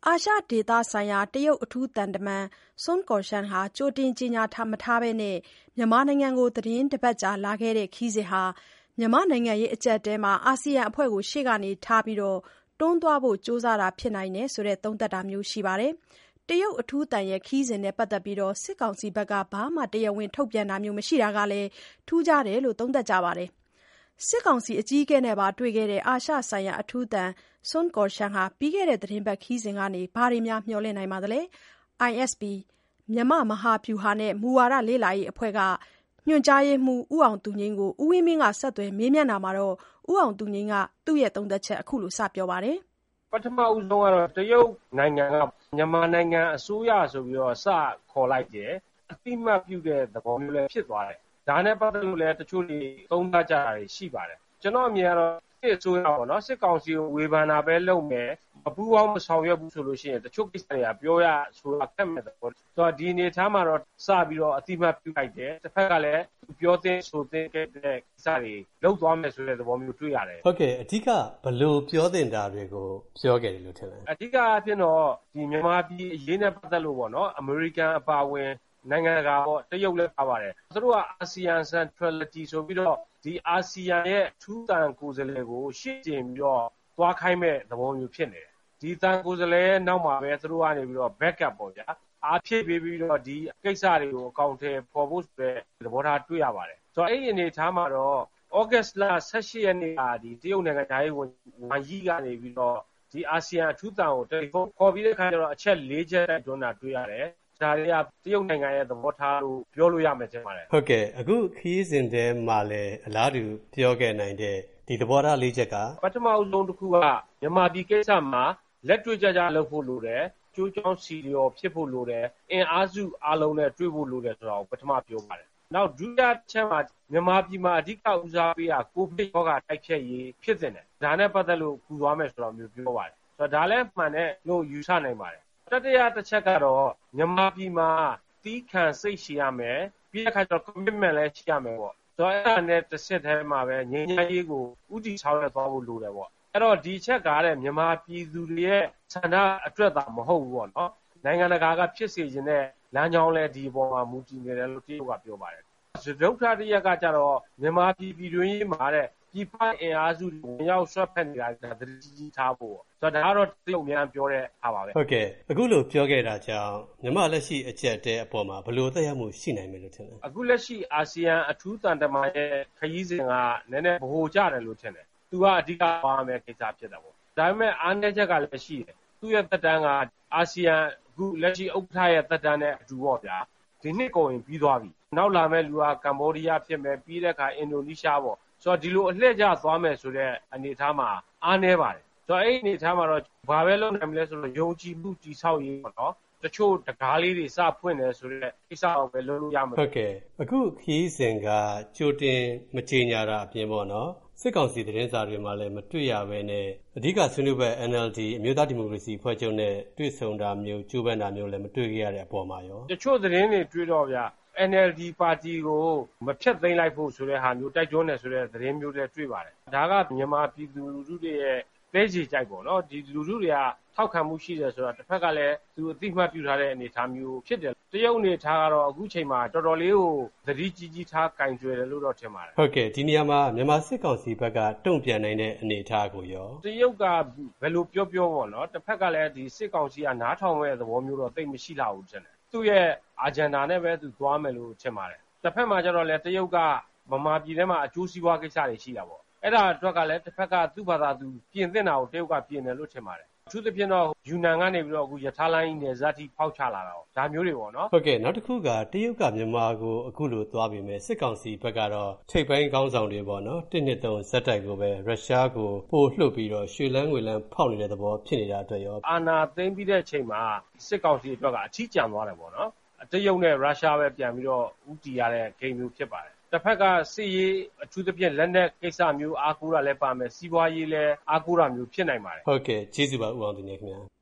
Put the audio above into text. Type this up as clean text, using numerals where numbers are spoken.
အာရှဒေသဆိုင်ရာတရုတ်အထူးသံတမန်ဆွန်ကော်ရှန်ဟာကြိုတင်ကြေညာမထားဘဲမြန်မာနိုင်ငံကိုသီတင်းတပတ်ကြာလာခဲ့တဲ့ခရီးစဉ်ဟာမြန်မာ့နိုင်ငံရေးအကျပ်အတည်းမှာအာဆီယံအဖွဲ့ကိုရှေ့ကနေထားပြီးတွန်းသွားဖို့ကြိုးစားတာဖြစ်နိုင်တယ်ဆိုတဲ့သုံးသပ်တာမျိုးရှိပါတယ်။တရုတ်အထူးသံခရီးစဉ်နဲ့ပတ်သက်ပြီးစစ်ကောင်စီဘက်ကဘာမှတရားဝင်ထုတ်ပြန်တာမျိုးမရှိတာကလည်းထူးခြားတယ်လို့သုံးသပ်ကြပါတယ်။စစ်ကောင်စီအကြီးအကဲနဲ့ပါတွေ့ခဲ့တဲ့အာရှဆိုင်ရာအထူးသံဆွန်ကော်ရှန်ဟာပြီးခဲ့တဲ့သီတင်းပတ်ခရီးစဉ်ကနေဘာတွေမျှော်လင့်နိုင်ပါသလဲ။ ISP မြန်မာ့မဟာဗျူဟာနဲ့မူဝါဒလေ့လာရေးအဖွဲ့ကညွှန်ကြားရေးမှူးဦးအောင်သူငြိမ်းကိုဦးဝင်းမင်းကဆက်သွယ်မေးမြန်းတာမှာဦးအောင်သူငြိမ်းကသူ့ရဲ့သုံးသပ်ချက်အခုလိုစပြောပါတယ်။ပထမဦးဆုံးကတော့တရုတ်နိုင်ငံကမြန်မာနိုင်ငံအစိုးရဆိုပြီးတော့စခေါ်လိုက်တယ်အတိမတ်ပြုတဲ့သဘောမျိုးလည်းဖြစ်သွားတယ်။ဒါနဲ့ပတ်သက်လို့လည်းတချို့တွေသုံးသပ်ကြတာရှိပါတယ်။ကျွန်တော်အမြင်ကတော့စစ်အစိုးရပေါ့နော်စစ်ကောင်စီကိုဝေဖန်တာပဲလုပ်မယ်မပူးပေါင်းမဆောင်ရွက်ဘူးဆိုလို့ရှိရင်တချို့ကိစ္စတွေကပြောရဆိုတာခက်မဲ့တယ်ပေါ့ဆိုတော့ဒီအနေထားမှာတော့စပြီးတော့အတိမတ်ပြုလိုက်တယ်တစ်ဖက်ကလည်းပြောတဲ့ဆိုတဲ့ကိစ္စတွေလုပ်သွားမယ်ဆိုတဲ့သဘောမျိုးတွေ့ရတယ်ဟုတ်ကဲ့အဓိကဘလို့ပြောတင်တာတွေကိုပြောခဲ့တယ်လို့ထင်တယ်အဓိကအဖြစ်တော့ဒီမြန်မာပြည်အရေးနဲ့ပတ်သက်လို့ပေါ့နော်အမေရိကန်အပါအဝင်နိုင်ငံတကာပေါ့တရုတ်လည်းပါပါတယ်သူတို့ကအာဆီယံ centrality ဆိုပြီးတော့ဒီအာဆီယံရဲ့ထူးတန်ကိုယ်စားလှယ်ကိုရှေ့ကျင်ပြီးတော့သွားခိုင်းမဲ့သဘောမျိုးဖြစ်နေတယ်ဒီတန်ကိုယ်စားလှယ်ရဲ့နောက်မှာပဲသူတို့ကနေပြီးတော့ backup ပေါ့ဗျာအားဖြည့်ပေးပြီးတော့ဒီကိစ္စတွေကိုအကောင့်ထဲပေါ်ဖို့ဆိုတဲ့သဘောထားတွေ့ရပါတယ်ဆိုတော့အဲ့ဒီအနေထားမှာတော့ August လ18ရက်နေ့ကဒီတရုတ်နိုင်ငံသားရေးဝန်ကြီးကနေပြီးတော့ဒီအာဆီယံအထူးတန်ကိုတယ်လီဖုန်းခေါ်ပြီးတဲ့ခါကျတော့အချက်၄ချက်တိုက်တွန်းတာတွေ့ရတယ်ဒါတွေကတရုတ်နိုင်ငံရဲ့သဘောထားလို့ပြောလို့ရမယ်ထင်ပါတယ်ဟုတ်ကဲ့အခုခရီးစဉ်ထဲမှာလည်းအလားတူပြောခဲ့နိုင်တဲ့ဒီသဘောထား၄ချက်ကပထမအဆုံးတစ်ခုကမြန်မာပြည်ကိစ္စမှာလက်တွေ့ကြကြလုပ်ဖို့လိုတယ်ကျိုးချောင်းစီလျော်ဖြစ်ဖို့လိုတယ်အင်အားစုအလုံးနဲ့တွေ့ဖို့လိုတယ်ဆိုတာကိုပထမပြောပါတယ်နောက်ဒုတိယချက်မှာမြန်မာပြည်မှာအဓိကဦးစားပေးတာကိုဗစ်ရောဂါတိုက်ဖျက်ရေးဖြစ်တဲ့တယ်ဒါနဲ့ပတ်သက်လို့ကူသွားမယ်ဆိုတာမျိုးပြောပါတယ်ဆိုတော့ဒါလည်းမှန်တယ်လို့ယူဆနိုင်ပါတယ်တတိယတစ်ချက်ကတော့မြန်မာပြည်မှာတီးခံစိတ်ရှိရမယ်ပြီးတဲ့အခါကျတော့ commitment လည်းရှိရမယ်ပေါ့ဆိုတော့အဲ့ဒါနဲ့တစ်ဆက်တည်းမှာပဲငြိမ်းချမ်းရေးကိုဥတီဆောင်ရွက်သွားဖို့လိုတယ်ပေါ့အဲ့တော့ဒီချက်ကားတဲ့မြန်မာပြည်သူတွေရဲ့ဆန္ဒအတွက်သာမဟုတ်ဘူးပေါ့နော်နိုင်ငံတကာကဖြစ်စေခြင်းနဲ့လမ်းကြောင်းလဲဒီပေါ်မှာမူတည်နေတယ်လို့တရုတ်ကပြောပါတယ်ဒုက္ခတရကကြတော့မြန်မာပြည်ပြည်တွင်းရေးမှာတဲ့ပြည်ပအင်အားစုတွေဝင်ရောက်ဆွတ်ဖက်နေတာဒါသတိကြီးထားဖို့ဆိုတော့ဒါကတော့တရုတ်များပြောတဲ့အားပါပဲဟုတ်ကဲ့အခုလိုပြောခဲ့တာကြောင့်မြန်မာလက်ရှိအကျက်တဲ့အပေါ်မှာဘယ်လိုသက်ရောက်မှုရှိနိုင်မယ်လို့ထင်လဲအခုလက်ရှိအာဆီယံအထူးတန်တမန်ရဲ့ခရီးစဉ်ကနည်းနည်းဗဟိုကျတယ်လို့ထင်တယ်သူကအဓိကပါမယ်ကိစ္စဖြစ်တာပေါ့ဒါပေမဲ့အားနည်းချက်ကလည်းရှိတယ်သူ့ရဲ့သက်တမ်းကအာဆီယံအခုလက်ရှိဥက္ကဋ္ဌရဲ့သက်တမ်းနဲ့အတူပေါ့ဗျာဒီနှစ်ကုန်ရင်ပြီးသွားပြီနောက်လာမဲ့လူကကမ္ဘောဒီးယားဖြစ်မယ်ပြီးတဲ့အခါအင်ဒိုနီးရှားပေါ့ဆိုတော့ဒီလိုအလှည့်ကျသွားမယ်ဆိုတဲ့အနေအထားမှာအားနည်းပါတယ်ဆိုတော့အဲ့ဒီအနေအထားမှာတော့ဘာပဲလုပ်နိုင်မလဲဆိုတော့ယုံကြည်မှုတည်ဆောက်ရေးပေါ့နော်တချို့တကားလေးတွေစဖွင့်တယ်ဆိုတဲ့ကိစ္စကိုပဲလုပ်လို့ရမှာဟုတ်ကဲ့အခုခီးစဉ်ကကြိုတင်မကြေညာတာအပြင်ပေါ့နော်စစ်ကောင်စီသတင်းစာတွေမှာလည်းမတွေ့ရဘဲနဲ့အဓိကဆွေးနွေးပွဲ NLD အမျိုးသားဒီမိုကရေစီအဖွဲ့ချုပ်နဲ့တွေ့ဆုံတာမျိုးကြိုးပမ်းတာမျိုးလည်းမတွေ့ခဲ့ရတဲ့အပေါ်မှာရောတချို့သတင်းတွေတွေ့တော့ဗျာ NLD ပါတီကိုမဖြတ်သိမ်းလိုက်ဖို့ဆိုတဲ့ဟာမျိုးတိုက်တွန်းတယ်ဆိုတဲ့သတင်းမျိုးတွေတွေ့ပါတယ်ဒါကမြန်မာပြည်သူလူထုတွေရဲ့လဲချေကြိုက်ပေါ့နော်ဒီလူထုတွေကထောက်ခံမှုရှိတယ်ဆိုတော့တစ်ဖက်ကလည်းသူအသိမှတ်ပြုထားတဲ့အနေအထားမျိုးဖြစ်တယ်တရုတ်အနေထားကတော့အခုချိန်မှာတော်တော်လေးကိုသတိကြီးထားကင်ကြွယ်တယ်လို့တော့ထင်ပါတယ်ဟုတ်ကဲ့ဒီနေရာမှာမြန်မာစစ်ကောင်စီဘက်ကတုံ့ပြန်နိုင်တဲ့အနေအထားကိုရောတရုတ်ကဘယ်လိုပြောပေါ့နော်တစ်ဖက်ကလည်းဒီစစ်ကောင်စီကနားထောင်မဲ့သဘောမျိုးတော့သိမရှိလာဘူးထင်တယ်သူ့ရဲ့ agenda နဲ့ပဲသူသွားမယ်လို့ထင်ပါတယ်တစ်ဖက်မှာကျတော့လည်းတရုတ်ကဗမာပြည်ထဲမှာအကျိုးစီးပွားကိစ္စတွေရှိတာပေါ့အဲ့ဒါအတွက်ကလည်းတစ်ဖက်ကသူ့ဘာသာသူပြင်သင့်တာကိုတရုတ်ကပြင်တယ်လို့ထင်ပါတယ်အထူးသဖြင့်တော့ယူနန်ကနေပြီးတော့အခုရထားလိုင်းနယ်စပ်ထိဖောက်ချလာတာပေါ့ဒါမျိုးတွေပေါ့နော်ဟုတ်ကဲ့နောက်တစ်ခုကတရုတ်ကမြန်မာကိုအခုလိုသွားပြီမဲ့စစ်ကောင်စီဘက်ကတော့ထိပ်ပိုင်းခေါင်းဆောင်တွေပေါ့နော်1နှစ်3ဇက်တိုက်ကိုပဲရုရှားကိုပို့လှုပ်ပြီးတော့ရွှေလန်းငွေလန်းဖောက်နေတဲ့သဘောဖြစ်နေတာအတွက်ရောအာနာသိမ်းပြီးတဲ့ချိန်မှာစစ်ကောင်စီအတွက်ကအထီးကျန်သွားတယ်ပေါ့နော်တရုတ်နဲ့ရုရှားပဲပြန်ပြီးတော့ဥတီရတဲ့ဂိမ်းမျိုးဖြစ်ပါတယ်တစ်ဖက်ကစစ်ရေးအထူးသဖြင့်လက်နက်ကိစ္စမျိုးအားကိုးတာလည်းပါမယ်စီးပွားရေးလည်းအားကိုးတာမျိုးဖြစ်နိုင်ပါတယ်ဟုတ်ကဲ့ကျေးဇူးပါဦးအောင်တင်နေခင်ဗျာ